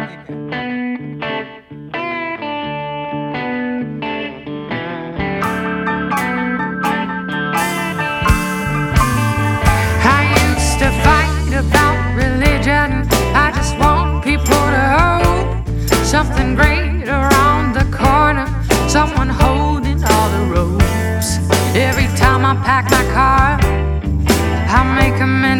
I used to fight about religion. I just want people to hope something great around the corner, someone holding all the ropes. Every time I pack my car, I make a minute